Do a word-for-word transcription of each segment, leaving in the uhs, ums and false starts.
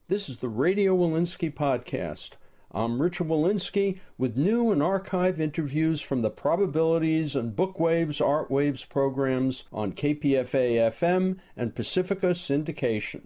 This is the Radio Walensky Podcast. I'm Richard Walensky with new and archive interviews from the Probabilities and Bookwaves Art Waves programs on K P F A F M and Pacifica Syndication.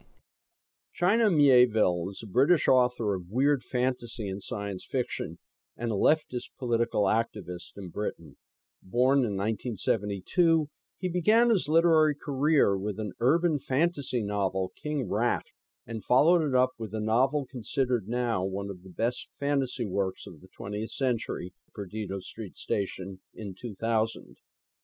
China Miéville is a British author of weird fantasy and science fiction and a leftist political activist in Britain. Born in nineteen seventy-two, he began his literary career with an urban fantasy novel, King Rat, and followed it up with a novel considered now one of the best fantasy works of the twentieth century, Perdido Street Station, in two thousand.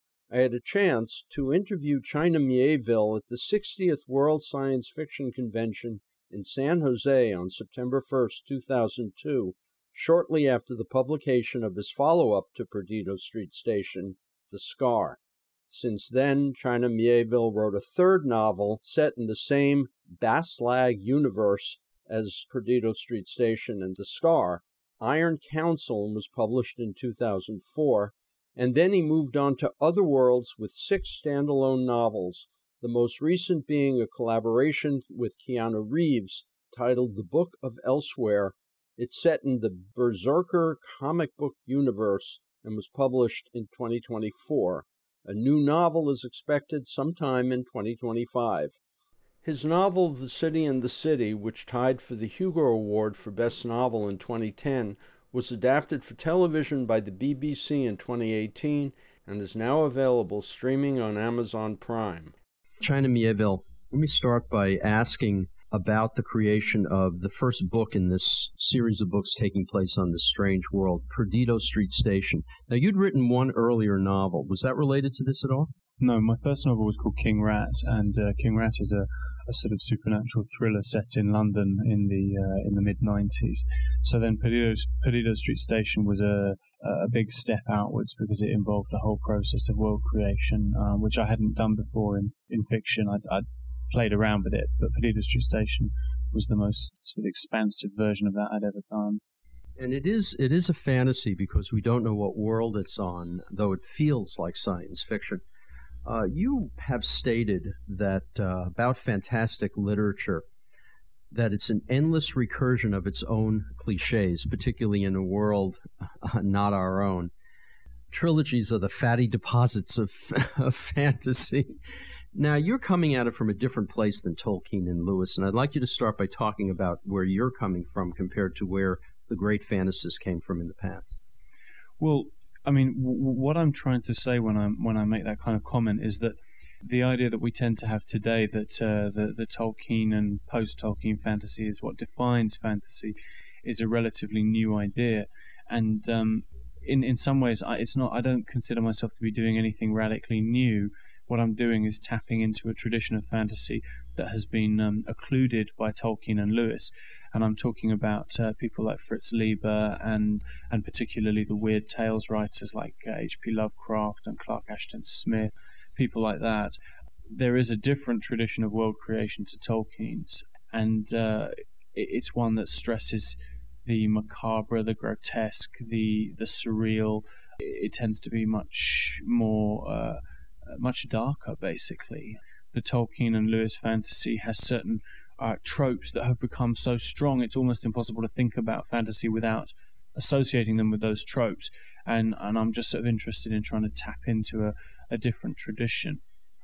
I had a chance to interview China Miéville at the sixtieth World Science Fiction Convention in San Jose on September first, two thousand two, shortly after the publication of his follow-up to Perdido Street Station, The Scar. Since then, China Miéville wrote a third novel set in the same Baslag universe as Perdido Street Station and The Scar, Iron Council, and was published in two thousand four, and then he moved on to other worlds with six standalone novels, the most recent being a collaboration with Keanu Reeves titled The Book of Elsewhere. It's set in the Berserker comic book universe and was published in twenty twenty-four. A new novel is expected sometime in twenty twenty-five. His novel, The City and the City, which tied for the Hugo Award for Best Novel in twenty ten, was adapted for television by the B B C in twenty eighteen and is now available streaming on Amazon Prime. China Miéville, let me start by asking about the creation of the first book in this series of books taking place on this strange world, Perdido Street Station. Now, you'd written one earlier novel. Was that related to this at all? No, my first novel was called King Rat, and uh, King Rat is a, a sort of supernatural thriller set in London in the uh, in the mid nineties. So then Perdido, Perdido Street Station was a a big step outwards because it involved the whole process of world creation, uh, which I hadn't done before in, in fiction. I'd, I'd played around with it, but Perdido Street Station was the most sort of expansive version of that I'd ever done. And it is it is a fantasy because we don't know what world it's on, though it feels like science fiction. Uh, you have stated that uh, about fantastic literature, that it's an endless recursion of its own cliches, particularly in a world uh, not our own. Trilogies are the fatty deposits of, of fantasy. Now, you're coming at it from a different place than Tolkien and Lewis, and I'd like you to start by talking about where you're coming from compared to where the great fantasists came from in the past. Well, I mean, w- what I'm trying to say when I when I make that kind of comment is that the idea that we tend to have today that uh, the, the Tolkien and post-Tolkien fantasy is what defines fantasy is a relatively new idea. And um, in, in some ways, I, it's not. I don't consider myself to be doing anything radically new. What I'm doing is tapping into a tradition of fantasy that has been um, occluded by Tolkien and Lewis. And I'm talking about uh, people like Fritz Leiber and and particularly the weird tales writers like uh, H P Lovecraft and Clark Ashton Smith, people like that. There is a different tradition of world creation to Tolkien's, and uh, it's one that stresses the macabre, the grotesque, the the surreal. It tends to be much more, uh, much darker, basically. The Tolkien and Lewis fantasy has certain uh, tropes that have become so strong it's almost impossible to think about fantasy without associating them with those tropes. And, and I'm just sort of interested in trying to tap into a, a different tradition.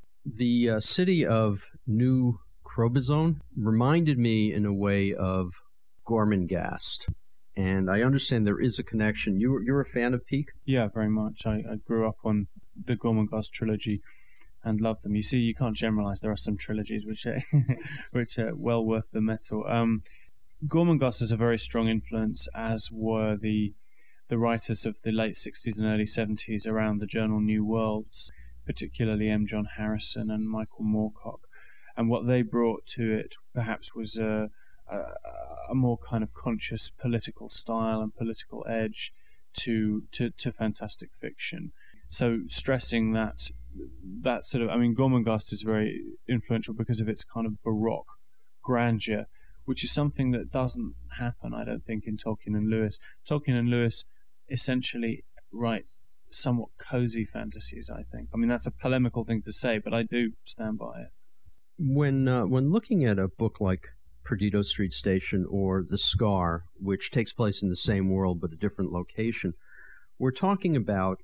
The uh, city of New Crobuzon reminded me in a way of Gormenghast. And I understand there is a connection. You, you're a fan of Peak? Yeah, very much. I, I grew up on the Gormenghast trilogy and loved them. You see, you can't generalize. There are some trilogies which are, which are well worth the metal. Um, Gormenghast is a very strong influence, as were the the writers of the late sixties and early seventies around the journal New Worlds, particularly M. John Harrison and Michael Moorcock. And what they brought to it perhaps was a, a, a more kind of conscious political style and political edge to, to, to fantastic fiction. So stressing that that sort of, I mean, Gormenghast is very influential because of its kind of baroque grandeur, which is something that doesn't happen, I don't think, in Tolkien and Lewis. Tolkien and Lewis essentially write somewhat cozy fantasies, I think. I mean, that's a polemical thing to say, but I do stand by it. When uh, when looking at a book like Perdido Street Station or The Scar, which takes place in the same world but a different location, we're talking about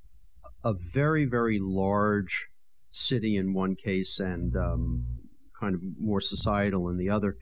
a very, very large city in one case and um, kind of more societal in the other.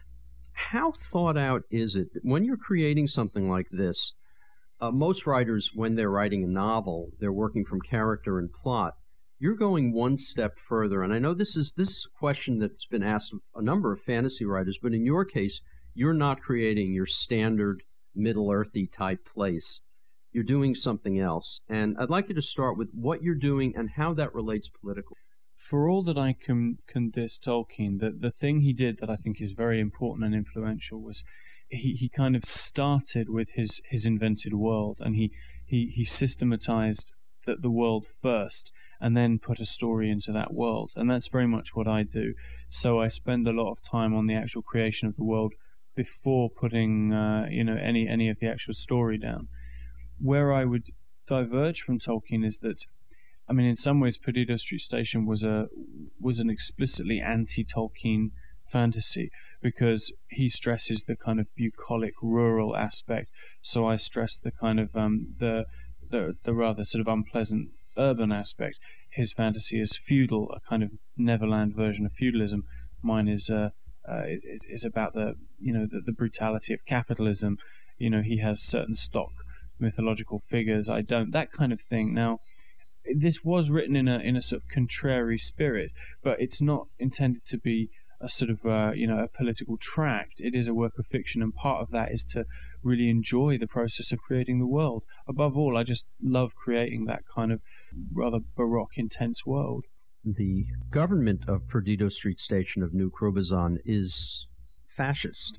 How thought out is it when you're creating something like this? Uh, most writers, when they're writing a novel, they're working from character and plot. You're going one step further, and I know this is this is a question that's been asked of a number of fantasy writers, but in your case, you're not creating your standard Middle-earthy type place. You're doing something else, and I'd like you to start with what you're doing and how that relates politically. For all that I can, can diss Tolkien, the, the thing he did that I think is very important and influential was he, he kind of started with his, his invented world, and he, he, he systematized the, the world first, and then put a story into that world. And that's very much what I do. So I spend a lot of time on the actual creation of the world before putting uh, you know any any of the actual story down. Where I would diverge from Tolkien is that, I mean, in some ways, Perdido Street Station was a was an explicitly anti-Tolkien fantasy, because he stresses the kind of bucolic rural aspect. So I stress the kind of um, the, the the rather sort of unpleasant urban aspect. His fantasy is feudal, a kind of Neverland version of feudalism. Mine is uh, uh, is, is about the you know the, the brutality of capitalism. You know, he has certain stock mythological figures. I don't. That kind of thing. Now, this was written in a in a sort of contrary spirit, but it's not intended to be a sort of uh, you know a political tract. It is a work of fiction, and part of that is to really enjoy the process of creating the world. Above all, I just love creating that kind of rather baroque, intense world. The government of Perdido Street Station of New Crobuzon is fascist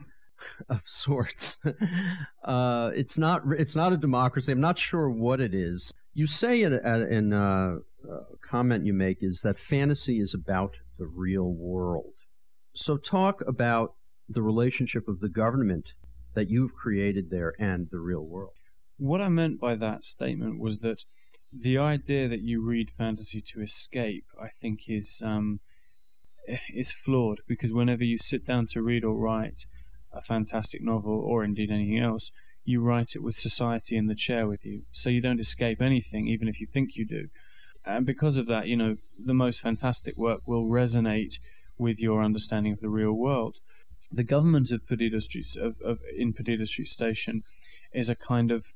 of sorts. uh, it's not it's not a democracy. I'm not sure what it is. You say in, in uh, a comment you make is that fantasy is about the real world. So talk about the relationship of the government that you've created there and the real world. What I meant by that statement was that the idea that you read fantasy to escape, I think, is um, is flawed, because whenever you sit down to read or write a fantastic novel, or indeed anything else, you write it with society in the chair with you, so you don't escape anything, even if you think you do. And because of that, you know, the most fantastic work will resonate with your understanding of the real world. The government of Perdido Street, of, of in Perdido Street Station, is a kind of,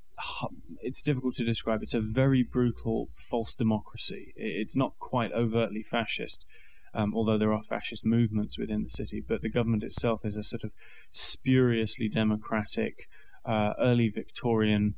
it's difficult to describe. It's a very brutal false democracy. It's not quite overtly fascist, um, although there are fascist movements within the city. But the government itself is a sort of spuriously democratic, uh, early Victorian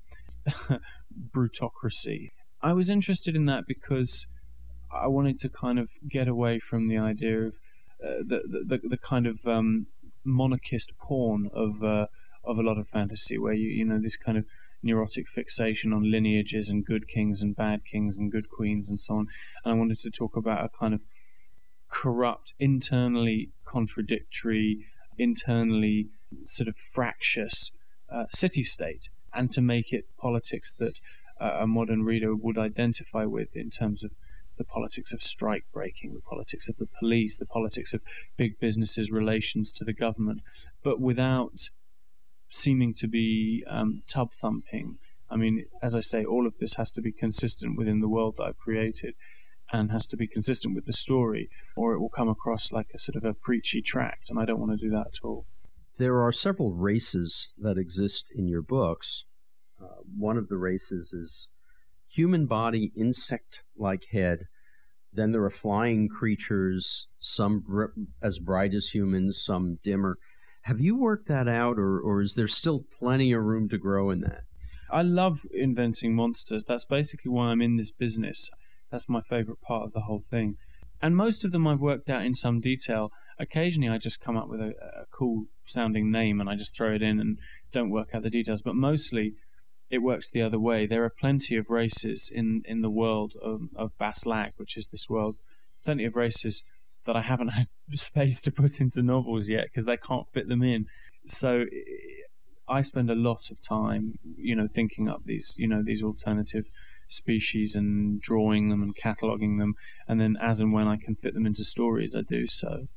brutocracy. I was interested in that because I wanted to kind of get away from the idea of uh, the, the the kind of um, monarchist porn of uh, of a lot of fantasy, where you you know this kind of neurotic fixation on lineages and good kings and bad kings and good queens and so on. And I wanted to talk about a kind of corrupt, internally contradictory, internally sort of fractious uh, city-state, and to make it politics that uh, a modern reader would identify with, in terms of the politics of strike breaking, the politics of the police, the politics of big businesses' relations to the government, but without seeming to be um, tub thumping. I mean, as I say, all of this has to be consistent within the world that I've created, and has to be consistent with the story, or it will come across like a sort of a preachy tract, and I don't want to do that at all. There are several races that exist in your books. Uh, one of the races is human body, insect-like head. Then there are flying creatures, some br- as bright as humans, some dimmer. Have you worked that out, or, or is there still plenty of room to grow in that? I love inventing monsters. That's basically why I'm in this business. That's my favorite part of the whole thing. And most of them I've worked out in some detail. Occasionally I just come up with a, a cool sounding name and I just throw it in and don't work out the details. But mostly it works the other way. There are plenty of races in, in the world of, of Baslag, which is this world. Plenty of races that I haven't had space to put into novels yet because they can't fit them in. So I spend a lot of time, you know, thinking up these, you know, these alternative species and drawing them and cataloguing them, and then as and when I can fit them into stories, I do so.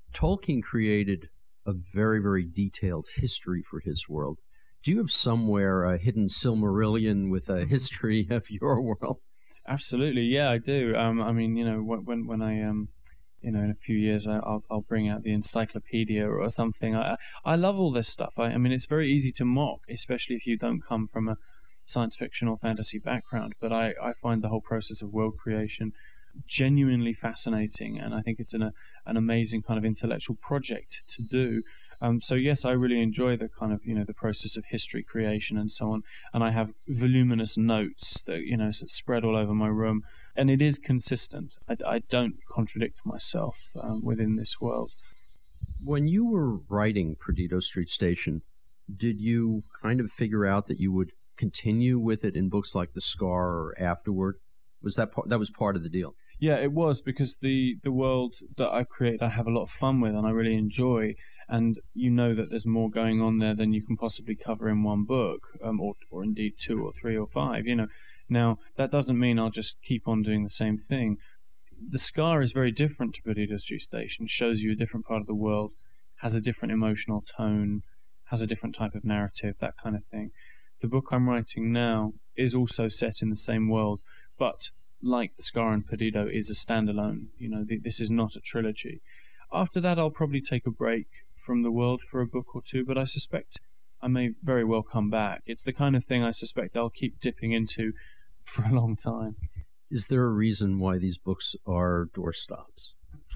Tolkien created a very, very detailed history for his world. Do you have somewhere a hidden Silmarillion with a history of your world? Absolutely, yeah, I do. Um, I mean, you know, when when I um, you know, in a few years, I, I'll I'll bring out the encyclopedia or something. I I love all this stuff. I, I mean, it's very easy to mock, especially if you don't come from a science fiction or fantasy background. But I, I find the whole process of world creation genuinely fascinating, and I think it's an a, an amazing kind of intellectual project to do. Um, so yes, I really enjoy the kind of, you know, the process of history creation and so on. And I have voluminous notes that, you know, spread all over my room, and it is consistent. I, I don't contradict myself um, within this world. When you were writing Perdido Street Station, did you kind of figure out that you would continue with it in books like The Scar or afterward? Was that part, that was part of the deal? Yeah, it was, because the, the world that I create, I have a lot of fun with and I really enjoy. And you know that there's more going on there than you can possibly cover in one book, um, or or indeed two or three or five. You know, now that doesn't mean I'll just keep on doing the same thing. The Scar is very different to Perdido Street Station. Shows you a different part of the world, has a different emotional tone, has a different type of narrative, that kind of thing. The book I'm writing now is also set in the same world, but like The Scar and Perdido, is a standalone. You know, th- this is not a trilogy. After that, I'll probably take a break from the world for a book or two, but I suspect I may very well come back. It's the kind of thing I suspect I'll keep dipping into for a long time. Is there a reason why these books are doorstops?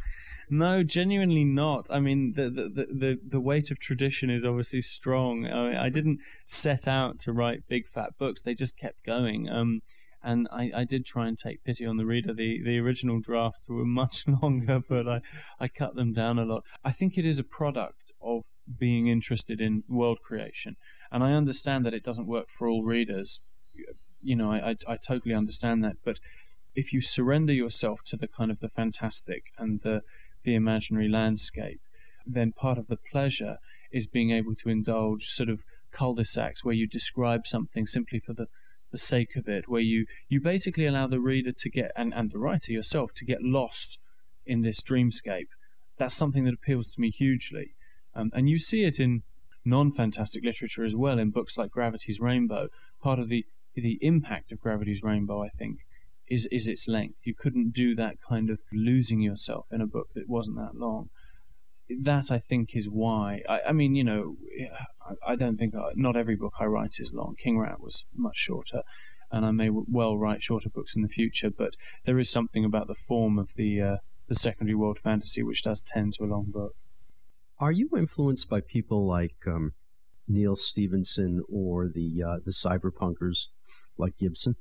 No, genuinely not. I mean, the the, the, the weight of tradition is obviously strong. I mean, I didn't set out to write big fat books. They just kept going. Um, and I, I did try and take pity on the reader. The the original drafts were much longer, but I, I cut them down a lot. I think it is a product of being interested in world creation. And I understand that it doesn't work for all readers. You know, I, I, I totally understand that. But if you surrender yourself to the kind of the fantastic and the the imaginary landscape, then part of the pleasure is being able to indulge sort of cul-de-sacs where you describe something simply for the, the sake of it, where you, you basically allow the reader to get, and, and the writer yourself, to get lost in this dreamscape. That's something that appeals to me hugely. Um, and you see it in non-fantastic literature as well, in books like Gravity's Rainbow. Part of the, the impact of Gravity's Rainbow, I think, is is its length. You couldn't do that kind of losing yourself in a book that wasn't that long. That, I think, is why. I, I mean, you know, I, I don't think, I, not every book I write is long. King Rat was much shorter, and I may well write shorter books in the future, but there is something about the form of the, uh, the secondary world fantasy which does tend to a long book. Are you influenced by people like um, Neal Stephenson or the uh, the cyberpunkers like Gibson?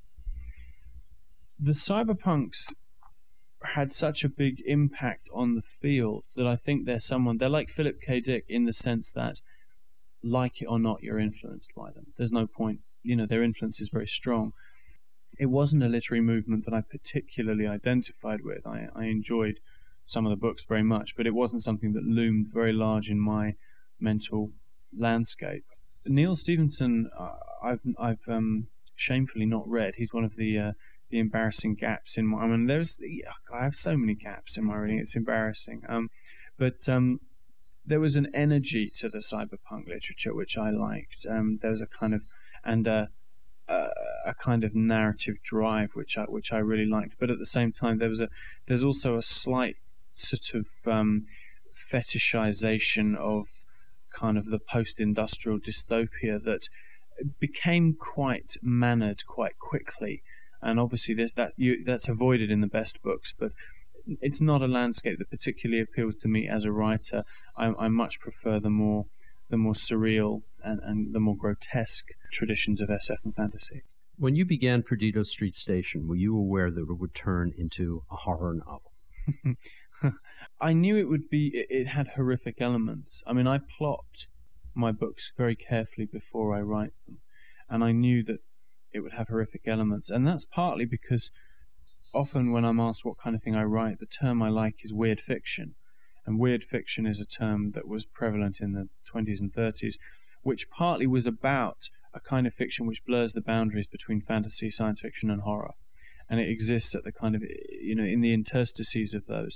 The cyberpunks had such a big impact on the field that I think they're someone, they're like Philip K. Dick in the sense that, like it or not, you're influenced by them. There's no point, you know, their influence is very strong. It wasn't a literary movement that I particularly identified with. I, I enjoyed some of the books very much, but it wasn't something that loomed very large in my mental landscape. Neal Stephenson, uh, I've, I've um, shamefully not read. He's one of the... Uh, the embarrassing gaps in my, I mean, there's, I have so many gaps in my reading, it's embarrassing. Um, but um, there was an energy to the cyberpunk literature which I liked. Um, there was a kind of, and a, a, a kind of narrative drive which I which I really liked. But at the same time, there was a, there's also a slight sort of um, fetishization of kind of the post-industrial dystopia that became quite mannered quite quickly. And obviously, there's that you, that's avoided in the best books, but it's not a landscape that particularly appeals to me as a writer. I, I much prefer the more, the more surreal and, and the more grotesque traditions of S F and fantasy. When you began Perdido Street Station, were you aware that it would turn into a horror novel? I knew it would be. It, it had horrific elements. I mean, I plot my books very carefully before I write them, and I knew that it would have horrific elements. And that's partly because often when I'm asked what kind of thing I write, the term I like is weird fiction. And weird fiction is a term that was prevalent in the twenties and thirties, which partly was about a kind of fiction which blurs the boundaries between fantasy, science fiction, and horror. And it exists at the kind of, you know, in the interstices of those.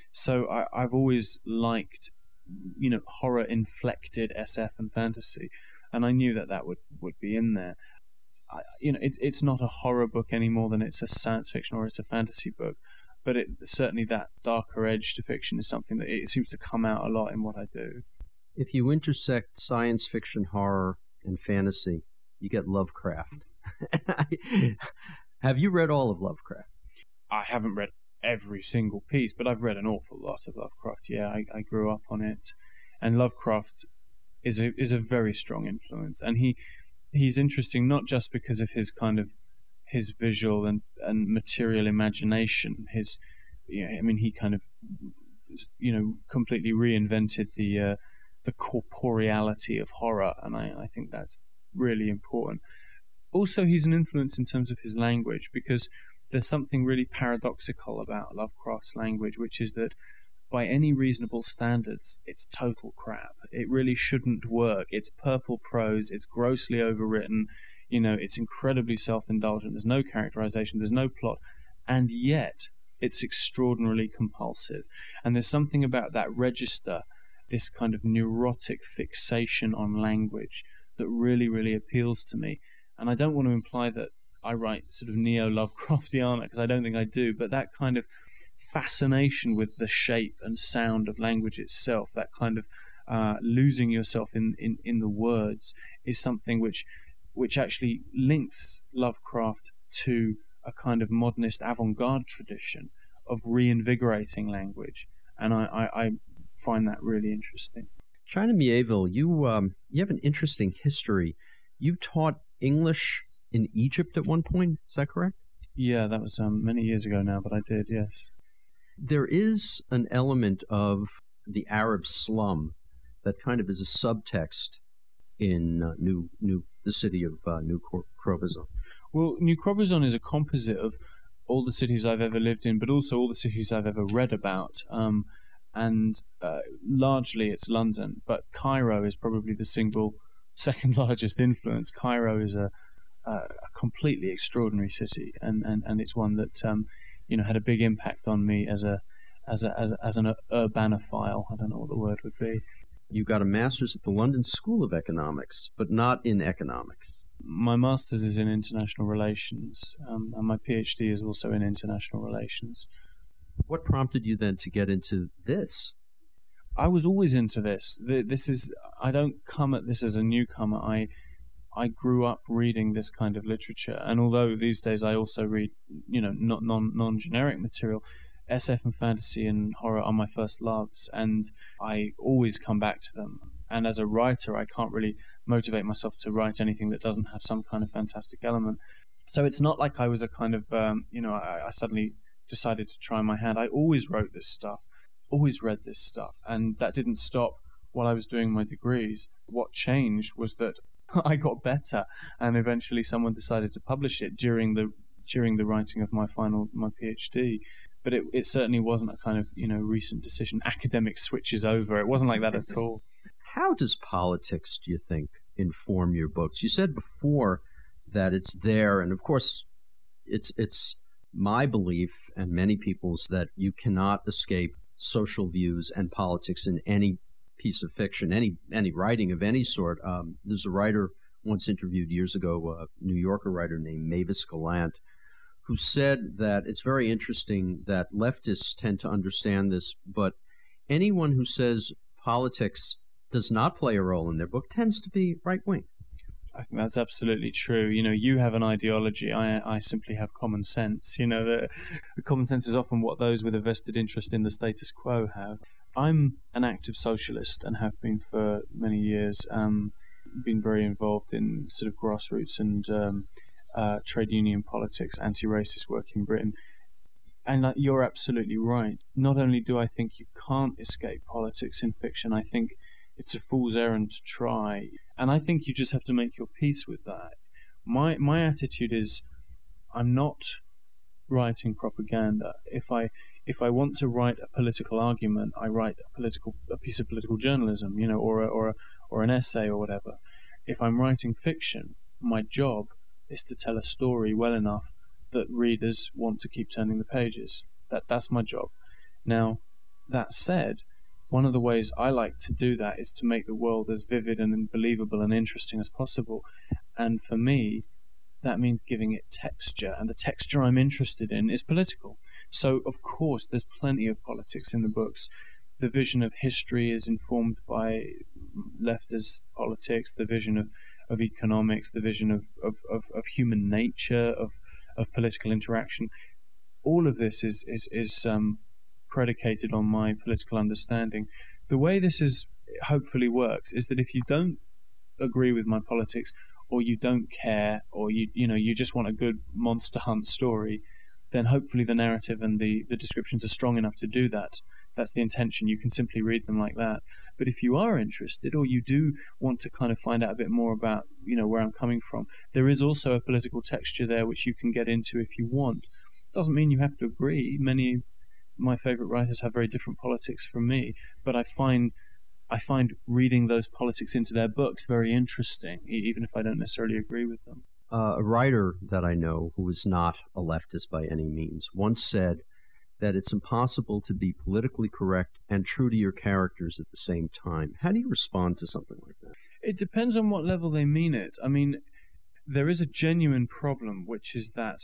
So I, I've always liked, you know, horror-inflected S F and fantasy, and I knew that that would, would be in there. I, you know, it's it's not a horror book any more than it's a science fiction or it's a fantasy book, but it certainly that darker edge to fiction is something that it seems to come out a lot in what I do. If you intersect science fiction, horror, and fantasy, you get Lovecraft. Have you read all of Lovecraft? I haven't read every single piece, but I've read an awful lot of Lovecraft. Yeah, I, I grew up on it, and Lovecraft is a is a very strong influence, and he he's interesting not just because of his kind of his visual and, and material imagination. His, you know, I mean, he kind of you know completely reinvented the uh, the corporeality of horror, and I, I think that's really important. Also, he's an influence in terms of his language, because there's something really paradoxical about Lovecraft's language, which is that by any reasonable standards, it's total crap. It really shouldn't work. It's purple prose, it's grossly overwritten, you know, it's incredibly self-indulgent, there's no characterization, there's no plot, and yet it's extraordinarily compulsive. And there's something about that register, this kind of neurotic fixation on language, that really, really appeals to me. And I don't want to imply that I write sort of neo-Lovecraftiana, because I don't think I do, but that kind of fascination with the shape and sound of language itself, that kind of uh, losing yourself in, in, in the words, is something which which actually links Lovecraft to a kind of modernist avant-garde tradition of reinvigorating language, and I, I, I find that really interesting. China Mieville, you um, you have an interesting history. You taught English in Egypt at one point, is that correct? Yeah, that was um, many years ago now, but I did, yes. There is an element of the Arab slum that kind of is a subtext in uh, New New the city of uh, New Crobuzon. Well, New Crobuzon is a composite of all the cities I've ever lived in, but also all the cities I've ever read about. Um, and uh, largely it's London, but Cairo is probably the single second largest influence. Cairo is a, a, a completely extraordinary city, and, and, and it's one that um, you know had a big impact on me as a as a as, a, as an urbanophile. I don't know what the word would be. You got a master's at the London School of Economics, but not in economics. My master's is in international relations, um, and my PhD is also in international relations. What prompted you then to get into this? I was always into this. This is I don't come at this as a newcomer. I I grew up reading this kind of literature, and although these days I also read, you know, not non non generic material, S F and fantasy and horror are my first loves, and I always come back to them. And as a writer, I can't really motivate myself to write anything that doesn't have some kind of fantastic element. So it's not like I was a kind of, um, you know, I, I suddenly decided to try my hand. I always wrote this stuff, always read this stuff, and that didn't stop while I was doing my degrees. What changed was that I got better, and eventually someone decided to publish it during the during the writing of my final my PhD. But it, it certainly wasn't a kind of, you know, recent decision. Academic switches over. It wasn't like that at all. How does politics, do you think, inform your books? You said before that it's there, and of course, it's it's my belief and many people's that you cannot escape social views and politics in any piece of fiction, any any writing of any sort. Um, there's a writer once interviewed years ago, a New Yorker writer named Mavis Gallant, who said that it's very interesting that leftists tend to understand this, but anyone who says politics does not play a role in their book tends to be right-wing. I think that's absolutely true. You know, you have an ideology. I I simply have common sense. You know, the, the common sense is often what those with a vested interest in the status quo have. I'm an active socialist and have been for many years. Um, been very involved in sort of grassroots and um, uh, trade union politics, anti-racist work in Britain. And uh, you're absolutely right. Not only do I think you can't escape politics in fiction, I think it's a fool's errand to try. And I think you just have to make your peace with that. My my attitude is, I'm not writing propaganda. If I if I want to write a political argument, I write a political a piece of political journalism, you know, or a, or a, or an essay or whatever. If I'm writing fiction, my job is to tell a story well enough that readers want to keep turning the pages. That that's my job. Now, that said, one of the ways I like to do that is to make the world as vivid and believable and interesting as possible. And for me, that means giving it texture. And the texture I'm interested in is political. So, of course, there's plenty of politics in the books. The vision of history is informed by leftist politics, the vision of, of economics, the vision of, of, of, of human nature, of, of political interaction. All of this is, is, is um, predicated on my political understanding. The way this is hopefully works is that if you don't agree with my politics, or you don't care, or you you know you just want a good monster hunt story, then hopefully the narrative and the, the descriptions are strong enough to do that. That's the intention. You can simply read them like that. But if you are interested, or you do want to kind of find out a bit more about, you know, where I'm coming from, there is also a political texture there which you can get into if you want. It doesn't mean you have to agree. Many of my favorite writers have very different politics from me, but I find I find reading those politics into their books very interesting, even if I don't necessarily agree with them. Uh, a writer that I know who is not a leftist by any means once said that it's impossible to be politically correct and true to your characters at the same time. How do you respond to something like that? It depends on what level they mean it. I mean, there is a genuine problem, which is that,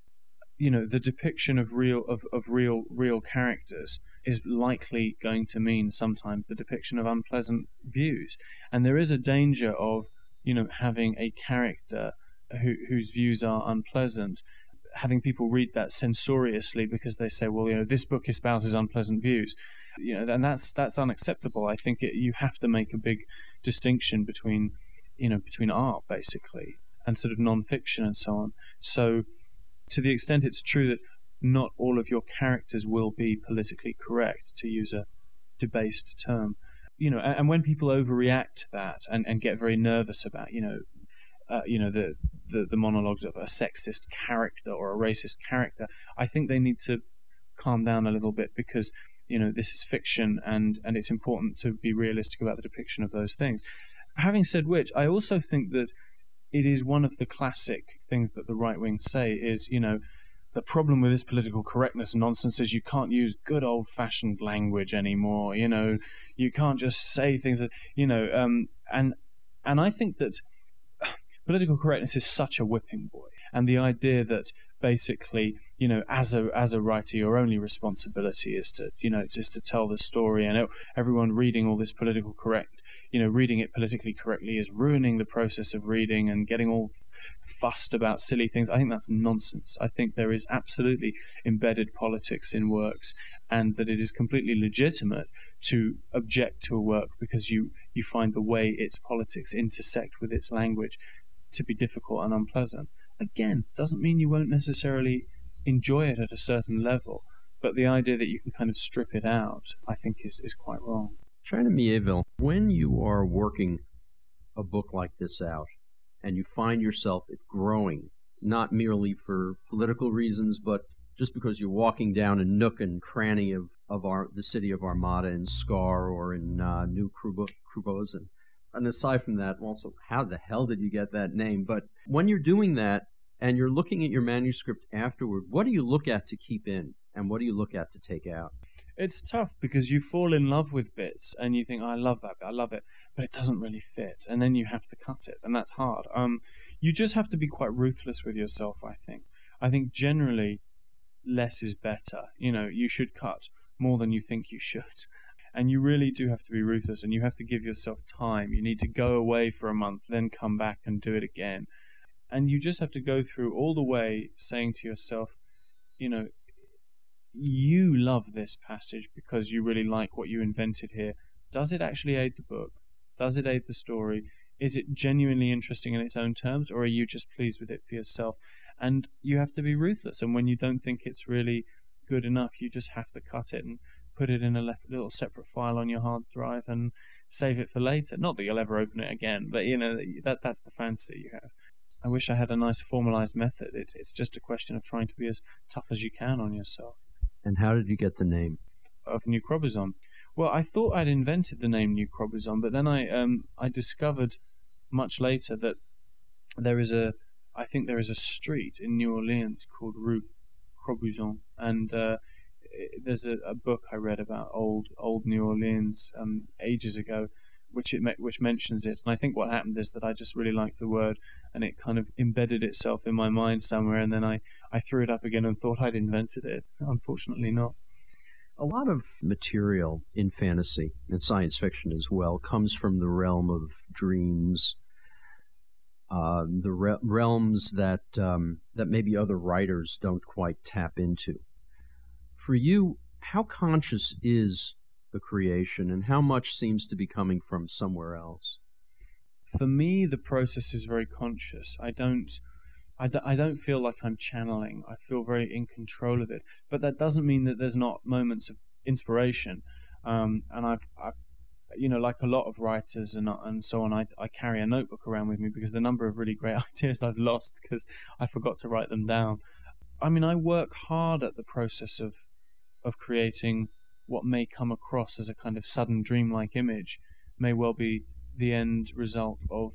you know, the depiction of real of, of real real characters is likely going to mean sometimes the depiction of unpleasant views. And there is a danger of, you know, having a character who, whose views are unpleasant, having people read that censoriously because they say, well, you know, this book espouses unpleasant views. You know, and that's that's unacceptable. I think it, you have to make a big distinction between, you know, between art, basically, and sort of non-fiction and so on. So to the extent it's true that not all of your characters will be politically correct, to use a debased term, you know, and, and when people overreact to that and, and get very nervous about, you know, uh, you know, the, the the monologues of a sexist character or a racist character, I think they need to calm down a little bit, because, you know, this is fiction, and, and it's important to be realistic about the depiction of those things. Having said which, I also think that it is one of the classic things that the right wing say is, you know, the problem with this political correctness nonsense is you can't use good old-fashioned language anymore. You know, you can't just say things that, you know, um, and and I think that political correctness is such a whipping boy, and the idea that basically, you know, as a as a writer, your only responsibility is to, you know, just to tell the story, and everyone reading all this political correct, you know, reading it politically correctly is ruining the process of reading and getting all fussed about silly things. I think that's nonsense. I think there is absolutely embedded politics in works, and that it is completely legitimate to object to a work because you, you find the way its politics intersect with its language to be difficult and unpleasant. Again, doesn't mean you won't necessarily enjoy it at a certain level, but the idea that you can kind of strip it out, I think, is, is quite wrong. China Miéville, when you are working a book like this out, and you find yourself it growing, not merely for political reasons, but just because you're walking down a nook and cranny of, of our the city of Armada in Scar or in uh, New Krubozin. And aside from that, also, how the hell did you get that name? But when you're doing that and you're looking at your manuscript afterward, what do you look at to keep in, and what do you look at to take out? It's tough because you fall in love with bits and you think, oh, I love that bit, I love it, but it doesn't really fit, and then you have to cut it, and that's hard. Um, you just have to be quite ruthless with yourself, I think. I think generally less is better. You know, you should cut more than you think you should, and you really do have to be ruthless, and you have to give yourself time. You need to go away for a month, then come back and do it again, and you just have to go through all the way saying to yourself, you know, you love this passage because you really like what you invented here. Does it actually aid the book? Does it aid the story? Is it genuinely interesting in its own terms, or are you just pleased with it for yourself? And you have to be ruthless, and when you don't think it's really good enough, you just have to cut it and put it in a little separate file on your hard drive and save it for later. Not that you'll ever open it again, but, you know, that that's the fancy you have. I wish I had a nice formalized method. It's, it's just a question of trying to be as tough as you can on yourself. And how did you get the name of New Krobuzon? Well, I thought I'd invented the name New Krobuzon, but then I um I discovered much later that there is a I think there is a street in New Orleans called Rue Krobuzon, and uh, there's a, a book I read about old old New Orleans um, ages ago, which it which mentions it. And I think what happened is that I just really liked the word, and it kind of embedded itself in my mind somewhere, and then I, I threw it up again and thought I'd invented it. Unfortunately not. A lot of material in fantasy and science fiction as well comes from the realm of dreams, uh, the re- realms that um, that maybe other writers don't quite tap into. For you, how conscious is the creation, and how much seems to be coming from somewhere else? For me, the process is very conscious. I don't, I, d- I don't feel like I'm channeling. I feel very in control of it. But that doesn't mean that there's not moments of inspiration. Um, and I've, I've, you know, like a lot of writers and and so on, I, I carry a notebook around with me because the number of really great ideas I've lost because I forgot to write them down. I mean, I work hard at the process of of creating what may come across as a kind of sudden dreamlike image, may well be the end result of,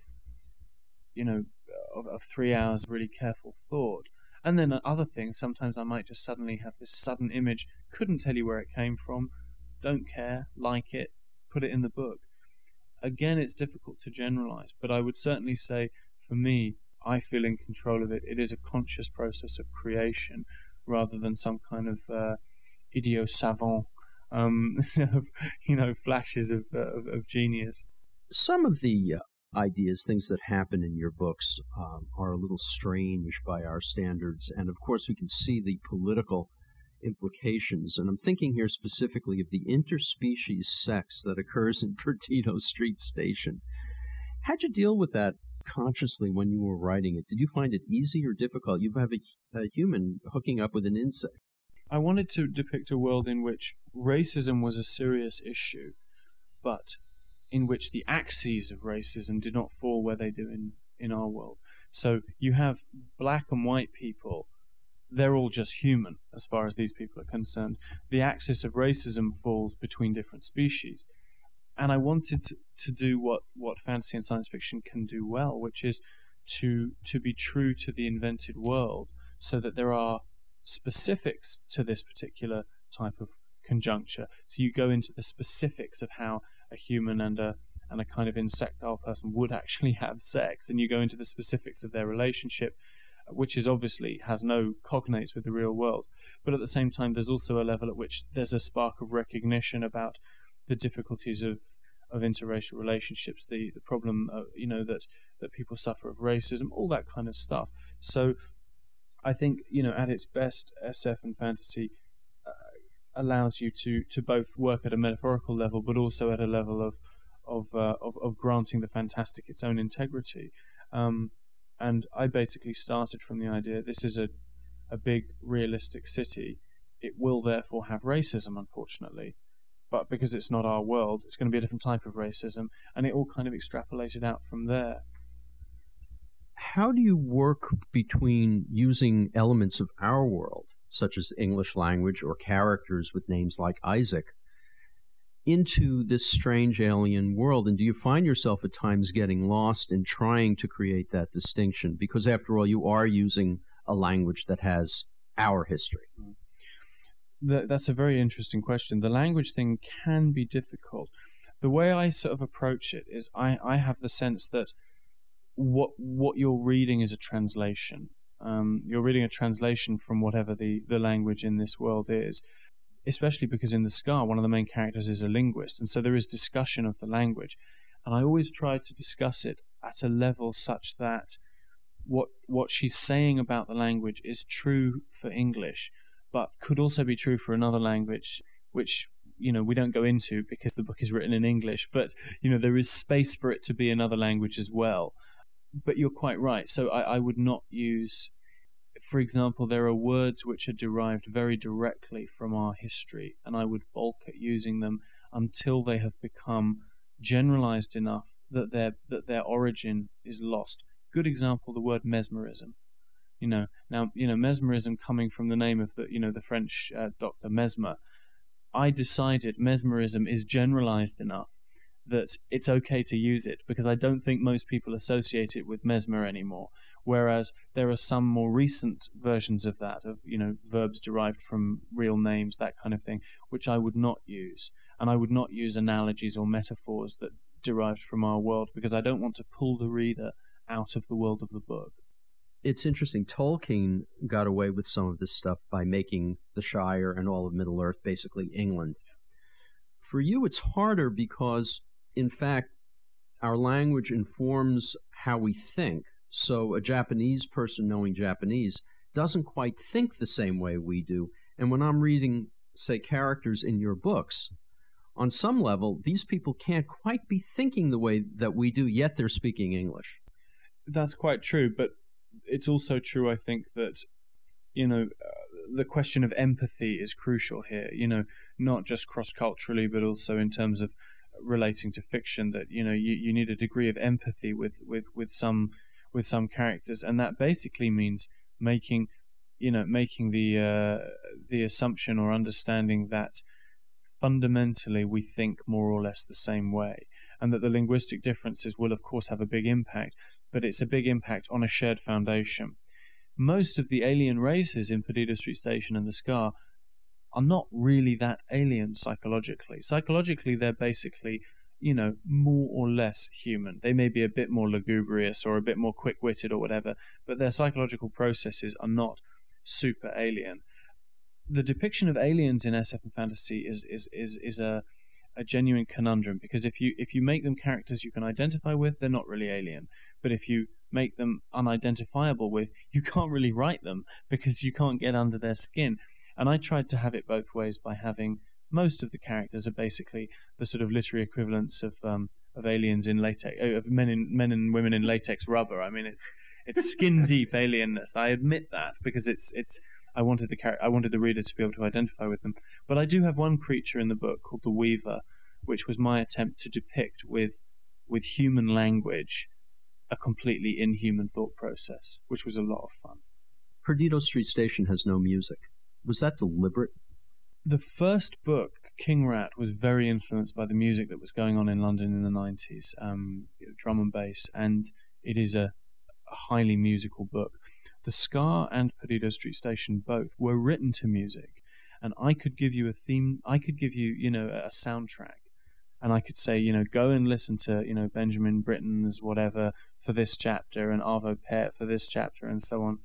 you know, of, of three hours of really careful thought. And then other things, sometimes I might just suddenly have this sudden image, couldn't tell you where it came from, don't care, like it, put it in the book. Again, it's difficult to generalize, but I would certainly say, for me, I feel in control of it. It is a conscious process of creation rather than some kind of uh, idiot savant, um, you know, flashes of, uh, of, of genius. Some of the uh, ideas, things that happen in your books, um, are a little strange by our standards, and of course we can see the political implications. And I'm thinking here specifically of the interspecies sex that occurs in Perdido Street Station. How'd you deal with that consciously when you were writing it? Did you find it easy or difficult? You have a, a human hooking up with an insect. I wanted to depict a world in which racism was a serious issue, but in which the axes of racism did not fall where they do in, in our world. So you have black and white people, they're all just human as far as these people are concerned. The axis of racism falls between different species. And I wanted to, to do what, what fantasy and science fiction can do well, which is to to be true to the invented world, so that there are specifics to this particular type of conjuncture. So you go into the specifics of how a human and a and a kind of insectile person would actually have sex, and you go into the specifics of their relationship, which is obviously has no cognates with the real world. But at the same time, there's also a level at which there's a spark of recognition about the difficulties of, of interracial relationships, the, the problem, uh, you know, that, that people suffer of racism, all that kind of stuff. So I think, you know, at its best, S F and fantasy uh, allows you to, to both work at a metaphorical level, but also at a level of of uh, of, of granting the fantastic its own integrity. Um, and I basically started from the idea this is a, a big realistic city. It will therefore have racism, unfortunately. But because it's not our world, it's going to be a different type of racism, and it all kind of extrapolated out from there. How do you work between using elements of our world, such as the English language or characters with names like Isaac, into this strange alien world? And do you find yourself at times getting lost in trying to create that distinction? Because after all, you are using a language that has our history. That's a very interesting question. The language thing can be difficult. The way I sort of approach it is I, I have the sense that what what you're reading is a translation. Um, you're reading a translation from whatever the, the language in this world is, especially because in the Scar, one of the main characters is a linguist, and so there is discussion of the language. And I always try to discuss it at a level such that what what she's saying about the language is true for English, but could also be true for another language, which, you know, we don't go into because the book is written in English, but, you know, there is space for it to be another language as well. But you're quite right. So I, I would not use, for example, there are words which are derived very directly from our history, and I would balk at using them until they have become generalized enough that their that their origin is lost. Good example, the word mesmerism. You know, now, you know, mesmerism coming from the name of the, you know, the French uh, Doctor Mesmer. I decided mesmerism is generalized enough that it's okay to use it, because I don't think most people associate it with Mesmer anymore. Whereas there are some more recent versions of that, of, you know, verbs derived from real names, that kind of thing, which I would not use. And I would not use analogies or metaphors that derived from our world, because I don't want to pull the reader out of the world of the book. It's interesting. Tolkien got away with some of this stuff by making the Shire and all of Middle-earth basically England. For you, it's harder because, in fact, our language informs how we think. So a Japanese person knowing Japanese doesn't quite think the same way we do. And when I'm reading, say, characters in your books, on some level, these people can't quite be thinking the way that we do, yet they're speaking English. That's quite true, but it's also true, I think, that, you know, uh, the question of empathy is crucial here, you know, not just cross-culturally, but also in terms of relating to fiction, that, you know, you, you need a degree of empathy with, with, with some with some characters, and that basically means making, you know, making the uh, the assumption or understanding that fundamentally we think more or less the same way, and that the linguistic differences will of course have a big impact, but it's a big impact on a shared foundation. Most of the alien races in Perdido Street Station and the Scar are not really that alien psychologically. Psychologically, they're basically, you know, more or less human. They may be a bit more lugubrious or a bit more quick-witted or whatever, but their psychological processes are not super alien. The depiction of aliens in S F and fantasy is is is is a a genuine conundrum, because if you if you make them characters you can identify with, they're not really alien. But if you make them unidentifiable with, you can't really write them because you can't get under their skin. And I tried to have it both ways by having most of the characters are basically the sort of literary equivalents of um, of aliens in latex, of men in men and women in latex rubber. I mean, it's it's skin deep alienness. I admit that, because it's it's. I wanted the char- I wanted the reader to be able to identify with them. But I do have one creature in the book called the Weaver, which was my attempt to depict with with human language a completely inhuman thought process, which was a lot of fun. Perdido Street Station has no music. Was that deliberate? The first book, King Rat, was very influenced by the music that was going on in London in the nineties, um, drum and bass, and it is a, a highly musical book. The Scar and Perdido Street Station both were written to music, and I could give you a theme, I could give you, you know, a soundtrack, and I could say, you know, go and listen to, you know, Benjamin Britten's whatever for this chapter, and Arvo Pärt for this chapter, and so on.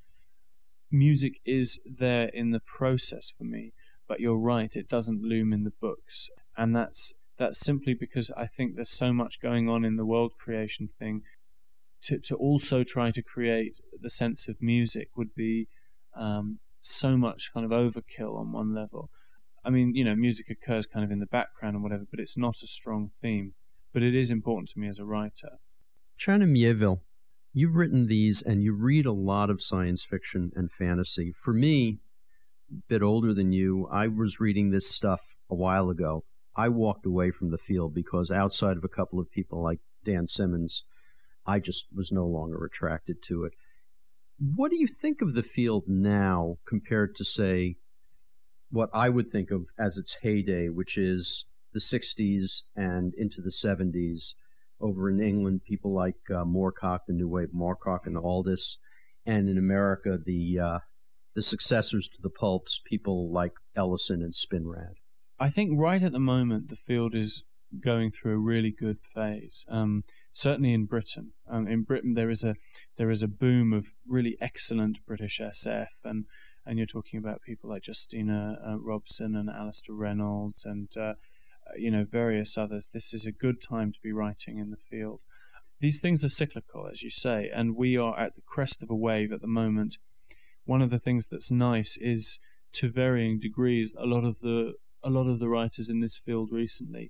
Music is there in the process for me, but you're right, it doesn't loom in the books, and that's that's simply because I think there's so much going on in the world creation thing. To, to also try to create the sense of music would be um, so much kind of overkill on one level. I mean, you know, music occurs kind of in the background and whatever, but it's not a strong theme. But it is important to me as a writer. China Miéville, you've written these and you read a lot of science fiction and fantasy. For me, a bit older than you, I was reading this stuff a while ago. I walked away from the field because outside of a couple of people like Dan Simmons, I just was no longer attracted to it. What do you think of the field now compared to, say, what I would think of as its heyday, which is the sixties and into the seventies? Over in England, people like uh, Moorcock, the New Wave, Moorcock and Aldous, and in America, the uh, the successors to the pulps, people like Ellison and Spinrad. I think right at the moment, the field is going through a really good phase. Um, certainly in Britain. Um, in Britain, there is a there is a boom of really excellent British S F, and and you're talking about people like Justina uh, Robson and Alistair Reynolds and uh, you know, various others. This is a good time to be writing in the field. These things are cyclical, as you say, and we are at the crest of a wave at the moment. One of the things that's nice is, to varying degrees, a lot of the a lot of the writers in this field recently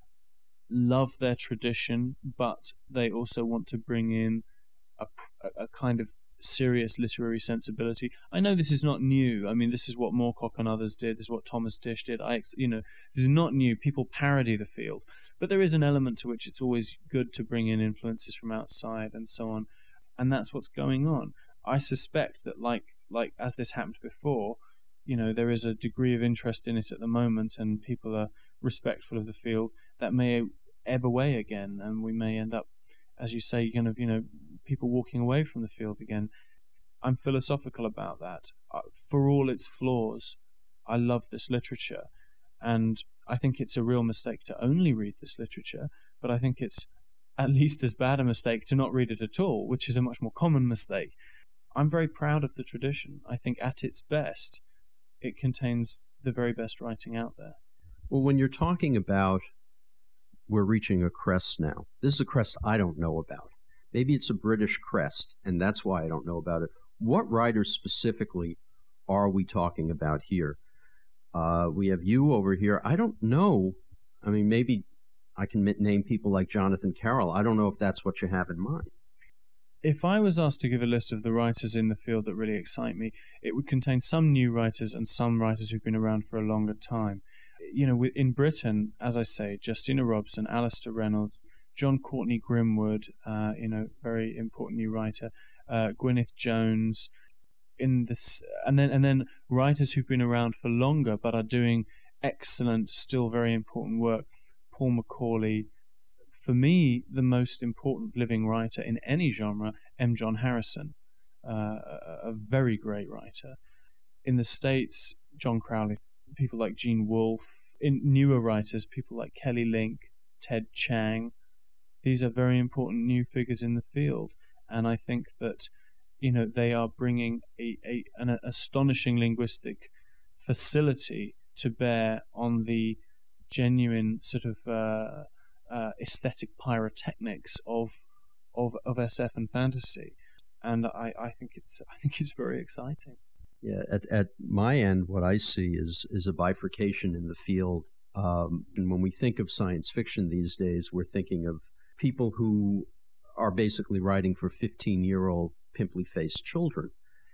love their tradition, but they also want to bring in a, a kind of serious literary sensibility. I know this is not new. I mean, this is what Moorcock and others did. This is what Thomas Dish did. I, you know, this is not new. People parody the field, but there is an element to which it's always good to bring in influences from outside and so on, and that's what's going on. I suspect that, like like as this happened before, you know, there is a degree of interest in it at the moment, and people are respectful of the field. That may ebb away again, and we may end up, as you say, kind of, you know, people walking away from the field again. I'm philosophical about that. Uh, for all its flaws, I love this literature, and I think it's a real mistake to only read this literature, but I think it's at least as bad a mistake to not read it at all, which is a much more common mistake. I'm very proud of the tradition. I think at its best, it contains the very best writing out there. Well, when you're talking about we're reaching a crest now, this is a crest I don't know about. Maybe it's a British crest, and that's why I don't know about it. What writers specifically are we talking about here? Uh, we have you over here. I don't know. I mean, maybe I can name people like Jonathan Carroll. I don't know if that's what you have in mind. If I was asked to give a list of the writers in the field that really excite me, it would contain some new writers and some writers who've been around for a longer time. You know, in Britain, as I say, Justina Robson, Alistair Reynolds, John Courtney Grimwood, uh, you know, very important new writer, uh, Gwyneth Jones, in this, and then and then writers who've been around for longer but are doing excellent, still very important work. Paul Macaulay. For me, the most important living writer in any genre, M. John Harrison, uh, a, a very great writer. In the States, John Crowley, people like Gene Wolfe. In newer writers, people like Kelly Link, Ted Chiang. These are very important new figures in the field, and I think that, you know, they are bringing a, a an astonishing linguistic facility to bear on the genuine sort of uh, uh, aesthetic pyrotechnics of of of S F and fantasy, and I, I think it's I think it's very exciting. Yeah, at at my end, what I see is is a bifurcation in the field. Um, and when we think of science fiction these days, we're thinking of people who are basically writing for fifteen-year-old pimply-faced children.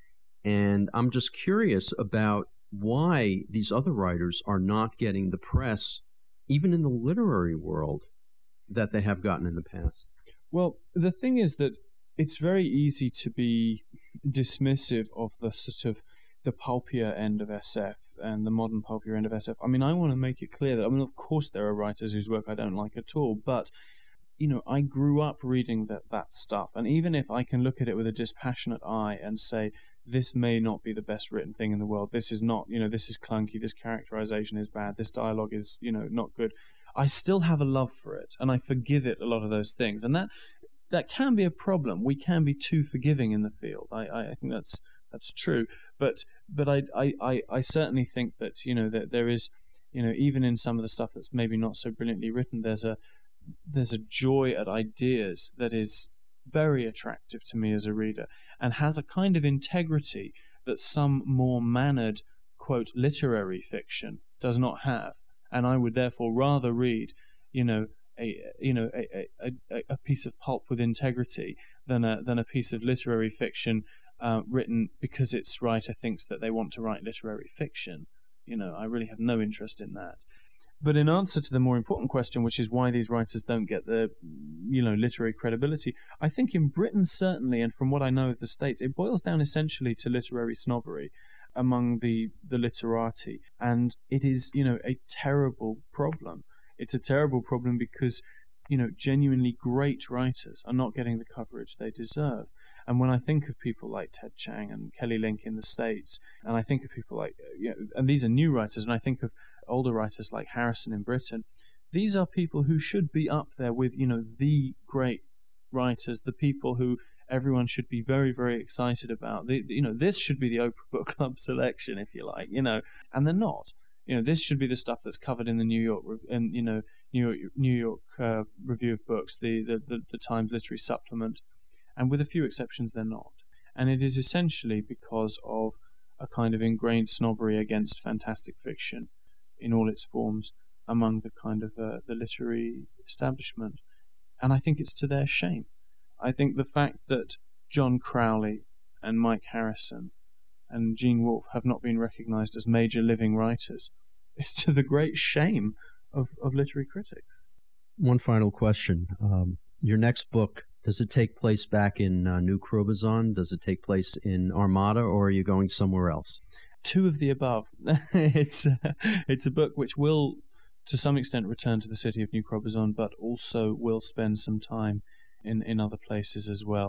And I'm just curious about why these other writers are not getting the press, even in the literary world, that they have gotten in the past. Well, the thing is that it's very easy to be dismissive of the sort of the pulpier end of S F and the modern pulpier end of S F. I mean, I want to make it clear that, I mean, of course there are writers whose work I don't like at all, but, you know, I grew up reading that, that stuff, and even if I can look at it with a dispassionate eye and say, this may not be the best written thing in the world, this is not, you know, this is clunky, this characterization is bad, this dialogue is, you know, not good, I still have a love for it, and I forgive it a lot of those things, and that that can be a problem. We can be too forgiving in the field. I, I, I think that's that's true, but but I, I, I, I certainly think that, you know, that there is, you know, even in some of the stuff that's maybe not so brilliantly written, there's a there's a joy at ideas that is very attractive to me as a reader, and has a kind of integrity that some more mannered, quote, literary fiction does not have. And I would therefore rather read, you know, a you know a, a, a piece of pulp with integrity than a than a piece of literary fiction uh, written because its writer thinks that they want to write literary fiction. You know, I really have no interest in that. But in answer to the more important question, which is why these writers don't get the, you know, literary credibility, I think in Britain certainly, and from what I know of the States, it boils down essentially to literary snobbery among the, the literati. And it is, you know, a terrible problem. It's a terrible problem because, you know, genuinely great writers are not getting the coverage they deserve. And when I think of people like Ted Chiang and Kelly Link in the States, and I think of people like, you know, and these are new writers, and I think of older writers like Harrison in Britain, these are people who should be up there with, you know, the great writers, the people who everyone should be very, very excited about. The, you know, this should be the Oprah Book Club selection, if you like, you know, and they're not. You know, this should be the stuff that's covered in the New York, and you know, New York, New York uh, Review of Books, the, the, the, the Times Literary Supplement, and with a few exceptions, they're not. And it is essentially because of a kind of ingrained snobbery against fantastic fiction in all its forms among the kind of uh, the literary establishment. And I think it's to their shame. I think the fact that John Crowley and Mike Harrison and Gene Wolfe have not been recognized as major living writers is to the great shame of, of literary critics. One final question. Um, your next book, does it take place back in uh, New Crobuzon? Does it take place in Armada, or are you going somewhere else? Two of the above. it's uh, it's a book which will, to some extent, return to the city of New Crobuzon, but also will spend some time in, in other places as well.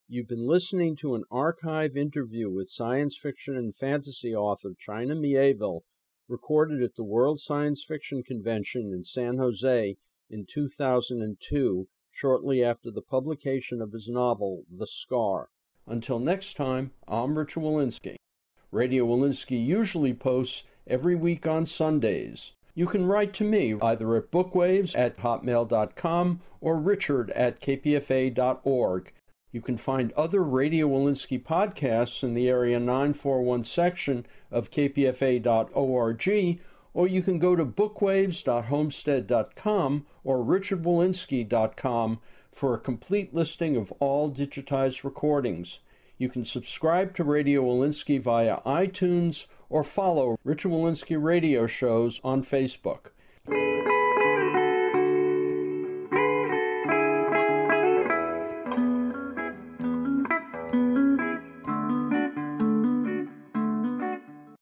You've been listening to an archive interview with science fiction and fantasy author China Mieville, recorded at the World Science Fiction Convention in San Jose in two thousand two, shortly after the publication of his novel, The Scar. Until next time, I'm Richard Wolinsky. Radio Wolinsky usually posts every week on Sundays. You can write to me either at bookwaves at hotmail dot com or richard at k p f a dot org. You can find other Radio Wolinsky podcasts in the Area nine forty-one section of k p f a dot org, or you can go to bookwaves dot homestead dot com or richard wolinsky dot com for a complete listing of all digitized recordings. You can subscribe to Radio Wolinsky via iTunes or follow Richard Wolinsky radio shows on Facebook.